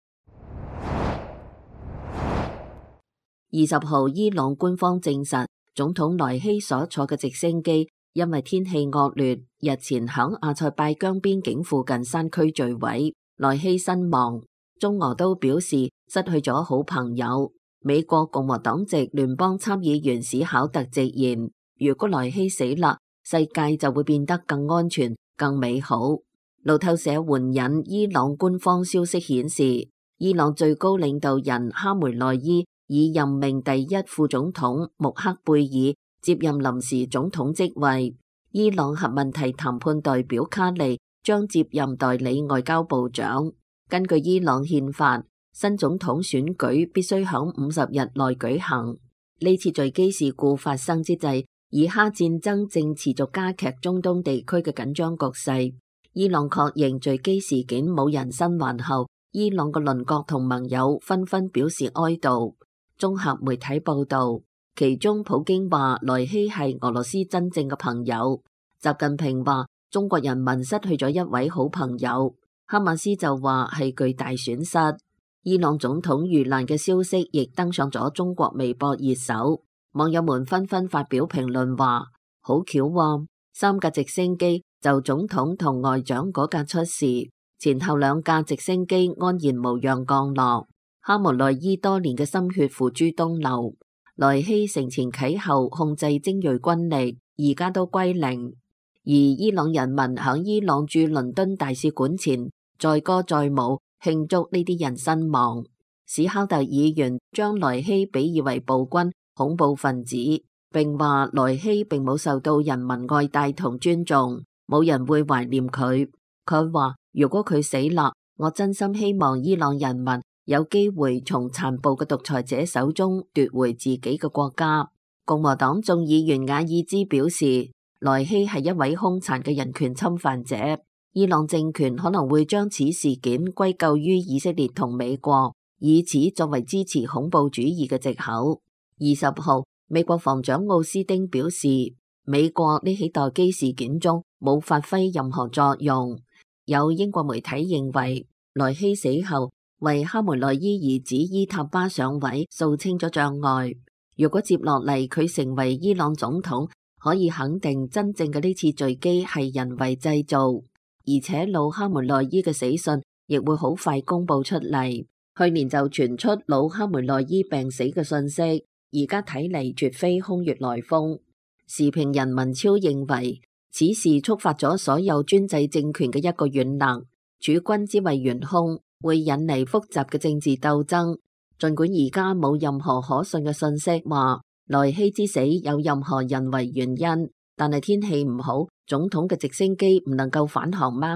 二十號，伊朗官方證實，總統萊希所坐嘅直升機因為天氣惡劣，日前響阿塞拜疆邊境附近山區墜毀，萊希身亡。中俄都表示失去咗好朋友。美國共和黨籍聯邦參議員史考特直言，如果萊希死啦，世界就會變得更安全、更美好。路透社援引伊朗官方消息顯示，伊朗最高領導人哈梅內伊已任命第一副總統穆克貝爾接任臨時總統職位。伊朗核問題談判代表卡利將接任代理外交部長。根據伊朗憲法，新總統選舉必須響五十日內舉行。呢次墜機事故發生之際，以哈戰爭正持續加劇中東地區嘅緊張局勢。伊朗確認墜機事件冇人生還後，伊朗嘅鄰國同盟友紛紛表示哀悼。綜合媒體報道，其中普京話萊希係俄羅斯真正嘅朋友。習近平話中國人民失去咗一位好朋友。哈馬斯就話係巨大損失。伊朗總統遇難嘅消息亦登上咗中國微博熱搜。網友們紛紛發表評論話，好巧喎，三架直升機就總統同外長嗰架出事，前後兩架直升機安然無恙降落。哈梅內伊多年嘅心血付諸東流，萊希承前啟後控制精銳軍力，而家都歸零。而伊朗人民響伊朗駐倫敦大使館前載歌載舞慶祝呢啲人身亡。史考特議員將萊希比喻為暴君、恐怖分子，並話萊希並冇受到人民愛戴同尊重，冇人會懷念佢。佢話如果佢死啦，我真心希望伊朗人民有機會從殘暴嘅獨裁者手中奪回自己嘅國家。共和黨眾議員瓦爾茲表示，萊希係一位兇殘嘅人權侵犯者，伊朗政權可能會將此事件歸咎於以色列同美國，以此作為支持恐怖主義嘅藉口。二十號，美國防長奧斯丁表示，美國呢起墜機事件中冇發揮任何作用。有英國媒體認為，萊希死後為哈梅內伊兒子伊塔巴上位掃清咗障礙。如果接落嚟佢成為伊朗總統，可以肯定真正嘅呢次墜機係人為製造，而且老哈梅內伊嘅死訊亦會好快公布出嚟。去年就傳出老哈梅內伊病死嘅信息，而家睇嚟絕非空穴來風。時評人文超認為，此事觸發咗所有專制政權嘅一個軟肋，處君之位懸空，會引嚟複雜嘅政治鬥爭。儘管而家冇任何可信嘅信息話萊希之死有任何人為原因，但係天氣唔好，總統嘅直升機唔能夠返航嗎？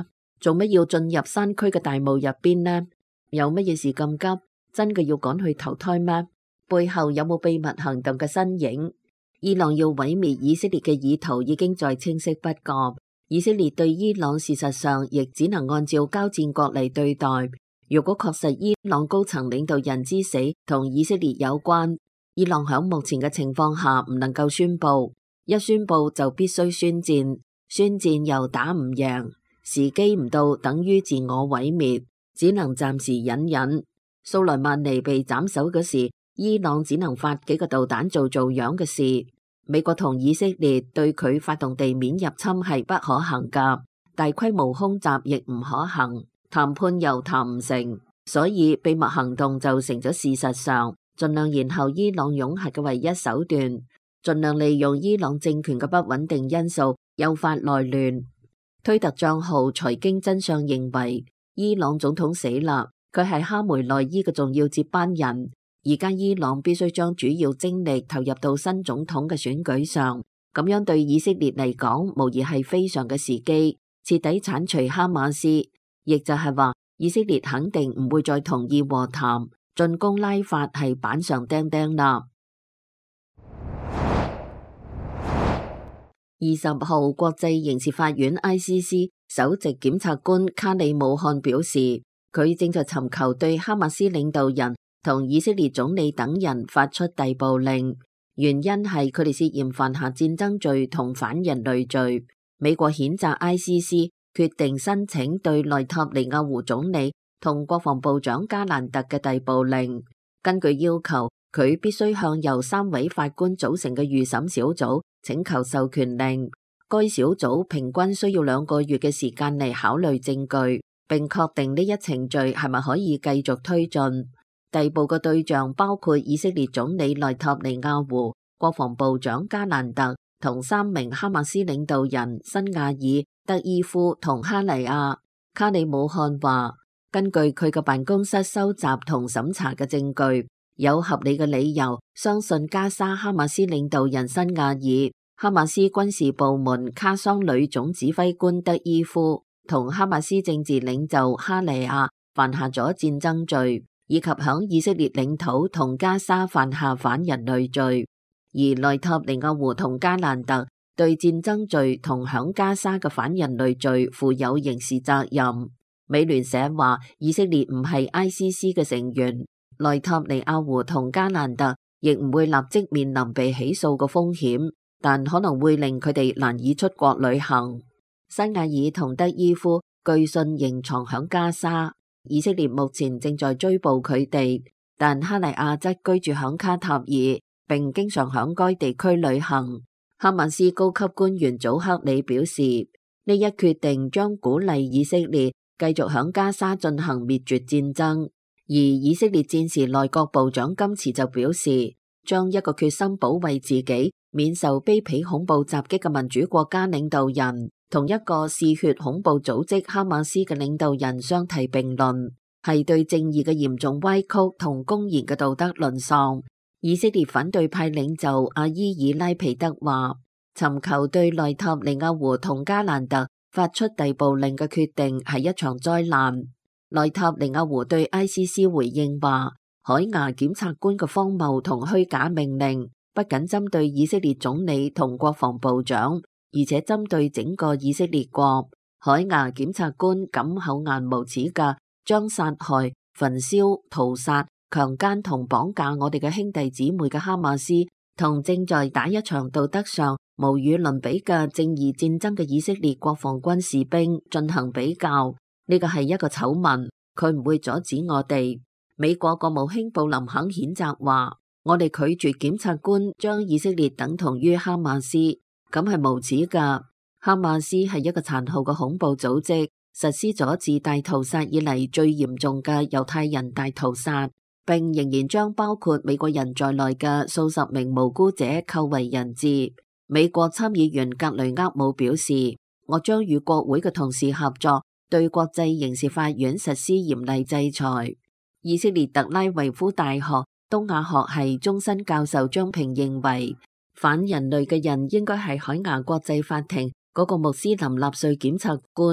做乜要進入山區嘅大霧入邊呢？有乜嘢事咁急？真嘅要趕去投胎咩？背後有冇秘密行動嘅身影？伊朗要毀滅以色列嘅意圖已經再清晰不過。以色列對伊朗事實上亦只能按照交戰國嚟對待。如果確實伊朗高層領導人之死同以色列有關，伊朗響目前嘅情況下唔能夠宣佈，一宣佈就必須宣戰，宣戰又打唔贏，時機唔到等於自我毀滅，只能暫時忍忍。蘇萊曼尼被斬首嗰時，伊朗只能發幾個導彈做做樣嘅事。美國同以色列對佢發動地面入侵係不可行噶，大規模空襲亦唔可行，談判又談唔成，所以秘密行動就成咗事實上，盡量延後伊朗擁核嘅唯一手段，盡量利用伊朗政權嘅不穩定因素誘發內亂。推特賬號財經真相認為，伊朗總統死啦，佢係哈梅內伊嘅重要接班人。而家伊朗必須將主要精力投入到新總統嘅選舉上，咁樣對以色列嚟講，無疑係非常嘅時機，徹底鏟除哈馬斯，亦就係話以色列肯定唔會再同意和談，進攻拉法係板上釘釘啦。二十號，國際刑事法院 I C C 首席檢察官卡里姆漢表示，佢正在尋求對哈馬斯領導人同以色列總理等人發出逮捕令，原因係佢哋涉嫌犯下戰爭罪同反人類罪。美國譴責 I C C 決定申請對內塔尼亞胡總理同國防部長加蘭特嘅逮捕令。根據要求，佢必須向由三位法官組成嘅預審小組請求授權令。該小組平均需要兩個月嘅時間嚟考慮證據，並確定呢一程序係咪可以繼續推進。逮捕嘅對象包括以色列總理內塔尼亞胡、國防部長加蘭特同三名哈馬斯領導人辛亞爾、德伊夫同哈尼亞。卡里姆漢話，根據佢嘅辦公室收集同審查嘅證據，有合理嘅理由相信加沙哈馬斯領導人辛亞爾、哈馬斯軍事部門卡桑旅總指揮官德伊夫同哈馬斯政治領袖哈尼亞犯下咗戰爭罪，以及響以色列領土同加沙犯下反人類罪，而內塔尼亞胡同加蘭特對戰爭罪同響加沙嘅反人類罪負有刑事責任。美聯社話，以色列唔係 I C C 嘅成員，內塔尼亞胡同加蘭特亦唔會立即面臨被起訴嘅風險，但可能會令佢哋難以出國旅行。辛亞爾同德伊夫據信仍藏響加沙。以色列目前正在追捕佢哋，但哈尼亞則居住響卡塔爾，並經常響該地區旅行。哈馬斯高級官員祖克里表示，呢一決定將鼓勵以色列繼續響加沙進行滅絕戰爭。而以色列戰時內閣部長金茨就表示，將一個決心保衛自己免受卑鄙恐怖襲擊嘅民主國家領導人同一個嗜血恐怖組織哈馬斯嘅領導人相提並論，係對正義嘅嚴重歪曲同公然嘅道德淪喪。以色列反對派領袖阿伊爾拉皮德話，尋求對內塔尼亞胡同加蘭特發出逮捕令嘅決定係一場災難。內塔尼亞胡對 I C C 回應話，海牙檢察官嘅荒謬同虛假命令不僅針對以色列總理同國防部長，而且針對整個以色列國。海牙檢察官敢厚顏無恥嘅將殺害、焚燒、屠殺、強姦同綁架我哋嘅兄弟姊妹嘅哈馬斯同正在打一場道德上無與倫比嘅正義戰爭嘅以色列國防軍士兵進行比較，呢個係一個醜聞，佢唔會阻止我哋。美國國務卿布林肯譴責話，我哋拒絕檢察官將以色列等同於哈馬斯，咁係無恥噶。哈馬斯係一個殘酷嘅恐怖組織，實施咗自大屠殺以嚟最嚴重嘅猶太人大屠殺，並仍然將包括美國人在內嘅數十名無辜者扣為人質。美國參議員格雷厄姆表示，我將與國會嘅同事合作，對國際刑事法院實施嚴厲制裁。以色列特拉維夫大學東亞學系終身教授張平認為，反人類嘅人應該係海牙國際法庭嗰個穆斯林納粹檢察官，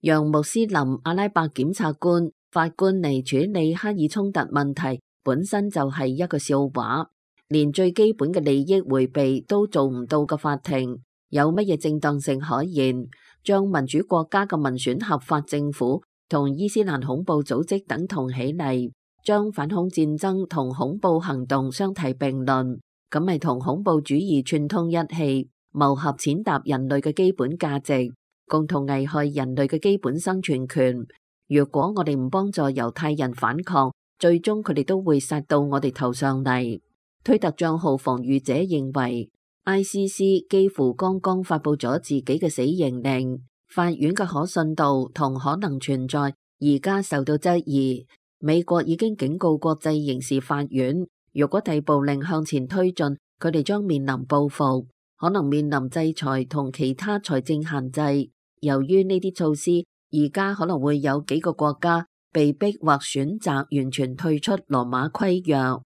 讓穆斯林阿拉伯檢察官、法官嚟處理哈以衝突問題，本身就係一個笑話。連最基本嘅利益迴避都做唔到嘅法庭，有乜嘢正當性可言？將民主國家嘅民選合法政府同伊斯蘭恐怖組織等同起嚟，將反恐戰爭同恐怖行動相提並論，咁咪同恐怖主義串通一氣，謀合踐踏人類嘅基本價值，共同危害人類嘅基本生存權。如果我哋唔幫助猶太人反抗，最終佢哋都會殺到我哋頭上嚟。推特賬號防禦者認為 I C C 幾乎剛剛發佈咗自己嘅死刑令，法院嘅可信度同可能存在而家受到質疑。美國已經警告國際刑事法院，如果逮捕令向前推進，佢哋將面臨報復，可能面臨制裁同其他財政限制。由於呢啲措施，而家可能會有幾個國家被逼或選擇完全退出羅馬規約。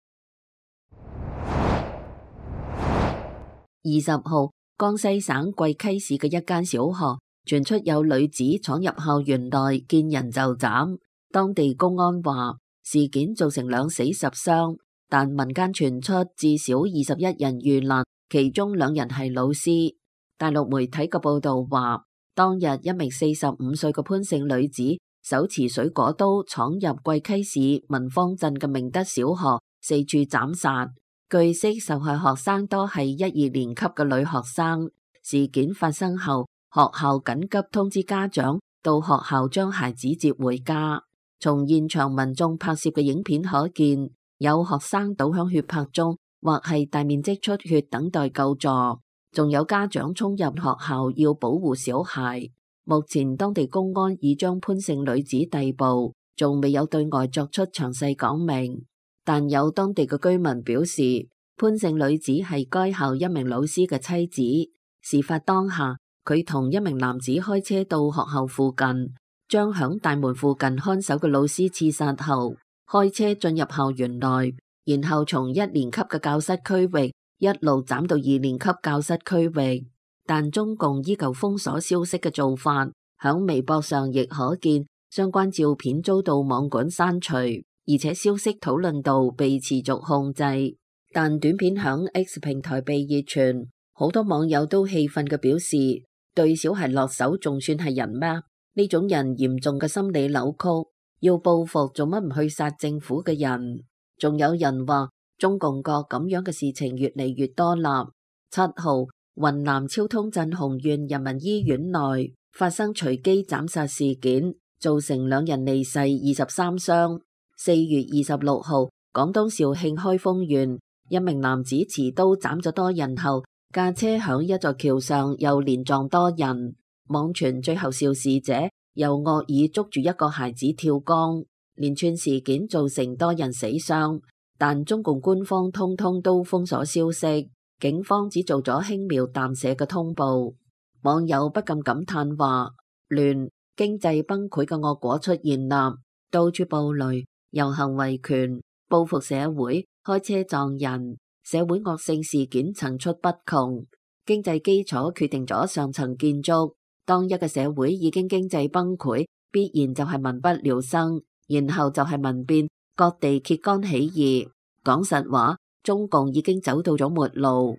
二十號，江西省貴溪市嘅一間小學傳出有女子闖入校園內見人就斬，當地公安話事件造成兩死十傷，但民間傳出至少二十一人遇難，其中兩人係老師。大陸媒體嘅報道話，當日一名四十五歲嘅潘姓女子手持水果刀闖入貴溪市文芳鎮嘅明德小學，四處斬殺。據悉，受害學生多係一二年級嘅女學生。事件發生後，學校緊急通知家長到學校將孩子接回家。從現場民眾拍攝嘅影片可見，有學生倒響血泊中，或係大面積出血等待救助，仲有家長衝入學校要保護小孩。目前當地公安已將潘姓女子逮捕，仲未有對外作出詳細講明。但有當地嘅居民表示，潘姓女子係該校一名老師嘅妻子。事發當下，佢同一名男子開車到學校附近，將響大門附近看守嘅老師刺殺後，開車進入校園內，然後從一年級嘅教室區域一路斬到二年級教室區域。但中共依舊封鎖消息嘅做法，響微博上亦可見相關照片遭到網管刪除。而且消息討論度被持續控制，但短片響 X 平台被熱傳，好多網友都氣憤嘅表示，對小孩落手仲算係人咩？呢種人嚴重嘅心理扭曲，要報復做乜唔去殺政府嘅人？仲有人話中共國咁樣嘅事情越嚟越多啦。七號，雲南昭通鎮紅縣人民醫院內發生隨機斬殺事件，造成兩人離世，二十三傷。四月二十六號，廣東肇慶開封縣一名男子持刀斬咗多人後，駕車響一座橋上又連撞多人。網傳最後肇事者由惡意捉住一個孩子跳江，連串事件造成多人死傷，但中共官方通通都封鎖消息，警方只做咗輕描淡寫嘅通報。網友不禁感嘆話：亂，經濟崩潰嘅惡果出現啦，到處暴雷。遊行維權、報復社會、開車撞人，社會惡性事件層出不窮。經濟基礎決定咗上層建築。當一個社會已經經濟崩潰，必然就係民不聊生，然後就係民變，各地揭竿起義。講實話，中共已經走到咗末路。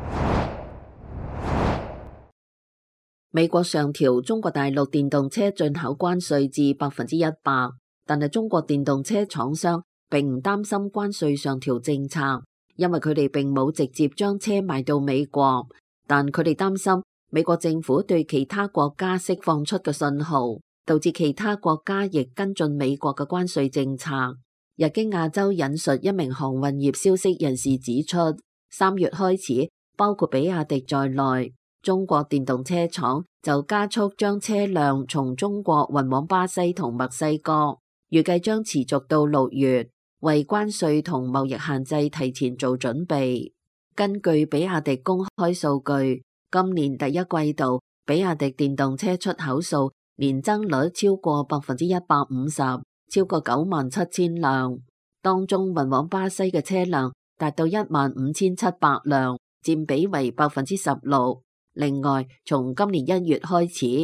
美國上調中國大陸電動車進口關稅至百分之一百。但係中國電動車廠商並唔擔心關稅上調政策，因為佢哋並冇直接將車賣到美國，但佢哋擔心美國政府對其他國家釋放出嘅信號，導致其他國家亦跟進美國嘅關稅政策。日經亞洲引述一名航運業消息人士指出，三月開始，包括比亞迪在內，中國電動車廠就加速將車輛從中國運往巴西同墨西哥。預計將持續到六月，為關稅同貿易限制提前做準備。根據比亞迪公開數據，今年第一季度比亞迪電動車出口數年增率超過百分之一百五十，超過九萬七千輛。當中運往巴西嘅車輛達到一萬五千七百輛，佔比為百分之十六。另外，從今年一月開始，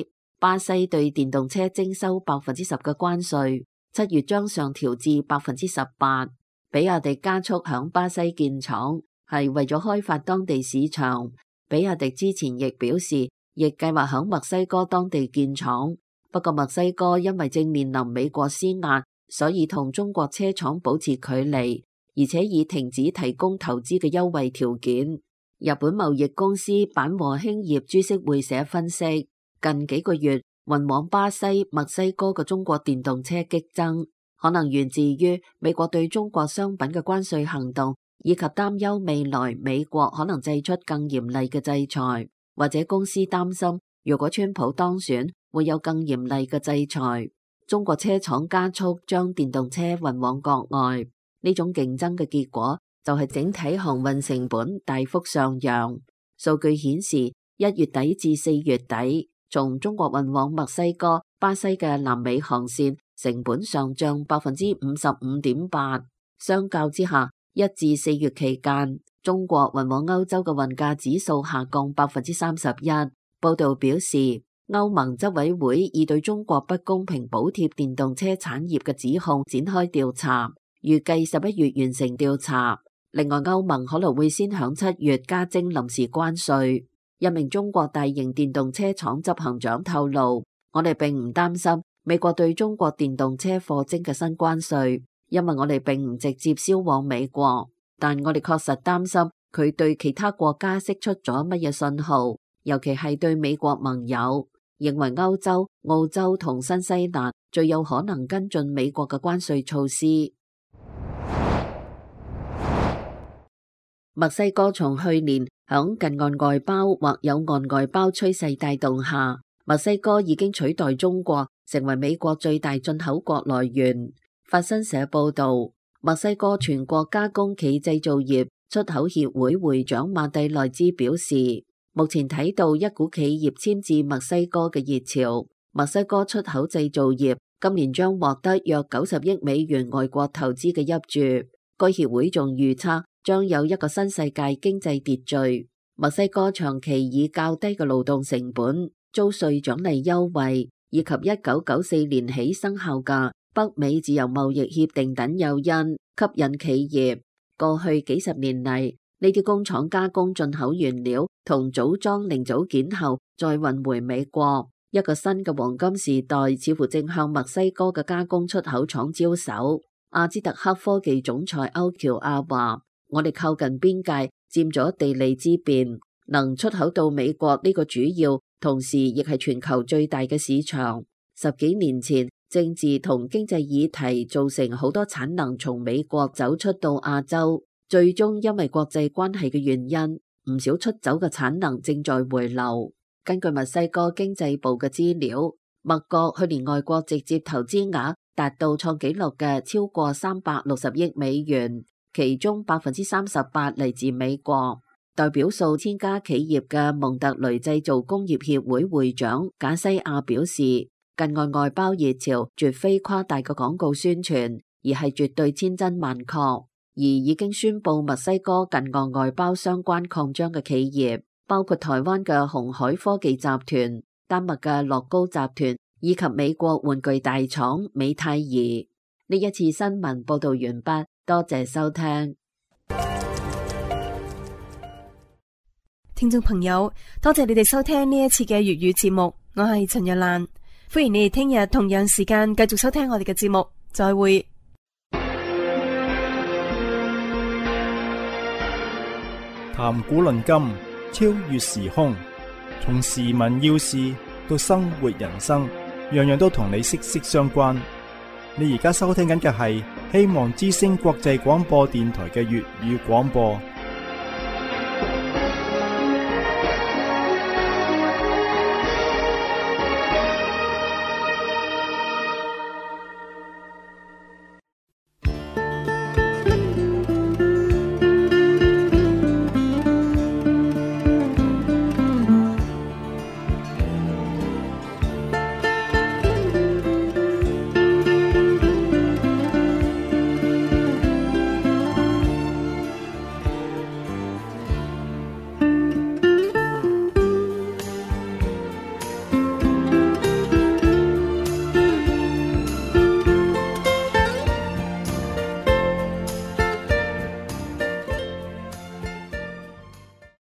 巴西對電動車徵收百分之十嘅關稅，七月將上調至百分之十八。比亞迪加速響巴西建廠，係為咗開發當地市場。比亞迪之前亦表示，亦計劃響墨西哥當地建廠。不過墨西哥因為正面臨美國施壓，所以同中國車廠保持距離，而且已停止提供投資嘅優惠條件。日本貿易公司板和興業株式會社分析，近幾個月運往巴西、墨西哥嘅中國電動車激增，可能源自於美國對中國商品嘅關稅行動，以及擔憂未來美國可能祭出更嚴厲嘅制裁，或者公司擔心如果川普當選會有更嚴厲嘅制裁。中國車廠加速將電動車運往國外，呢種競爭嘅結果就係整體航運成本大幅上揚。數據顯示，一月底至四月底，從中國運往墨西哥、巴西嘅南美航線成本上漲百分之五十五點八。相較之下，一至四月期間，中國運往歐洲嘅運價指數下降百分之三十一。報道表示，歐盟執委會已對中國不公平補貼電動車產業嘅指控展開調查，預計十一月完成調查。另外，歐盟可能會先響七月加徵臨時關稅。一名中國大型電動車廠執行長透露，我哋並唔擔心美國對中國電動車課徵嘅新關稅，因為我哋並唔直接銷往美國，但我哋確實擔心佢對其他國家釋出咗乜嘢信號，尤其係對美國盟友，認為歐洲、澳洲同新西蘭最有可能跟進美國嘅關稅措施。墨西哥從去年響近岸外包或有岸外包趨勢帶動下，墨西哥已經取代中國成為美國最大進口國來源。法新社報道，墨西哥全國加工企製造業出口協會會長馬蒂內茲表示，目前睇到一股企業遷至墨西哥嘅熱潮。墨西哥出口製造業今年將獲得約九十億美元外國投資嘅挹注。該協會仲預測將有一個新世界經濟秩序。墨西哥長期以較低嘅勞動成本、租稅獎勵優惠以及一九九四年起生效嘅北美自由貿易協定等誘因吸引企業。過去幾十年嚟，呢啲工廠加工進口原料同組裝零組件後再運回美國。一個新嘅黃金時代似乎正向墨西哥嘅加工出口廠招手。阿茲特克科技總裁歐喬亞話：我哋靠近邊界，佔咗地利之便，能出口到美國呢個主要，同時亦係全球最大嘅市場。十幾年前，政治同經濟議題造成好多產能從美國走出到亞洲，最終因為國際關係嘅原因，唔少出走嘅產能正在回流。根據墨西哥經濟部嘅資料，墨國去年外國直接投資額達到創紀錄嘅超過三百六十億美元，其中百分之三十八嚟自美國。代表數千家企業嘅蒙特雷製造工業協會會長賈西亞表示，近岸外包熱潮絕非誇大嘅廣告宣傳，而係絕對千真萬確。而已經宣布墨西哥近岸外包相關擴張嘅企業，包括台灣嘅鴻海科技集團、丹麥嘅樂高集團以及美國玩具大廠美泰兒。呢一次新聞報道完畢，多謝收聽。 聽眾朋友，多謝你哋收聽呢一次嘅粵語節目，我係陳若蘭，歡迎你哋聽日同樣時間繼續收聽我哋嘅節目，再會。 談古論今，超越時空，從時聞要事到生活人生，樣樣都同你息息相關。你而家收聽緊嘅係希望之聲國際廣播電台嘅粵語廣播。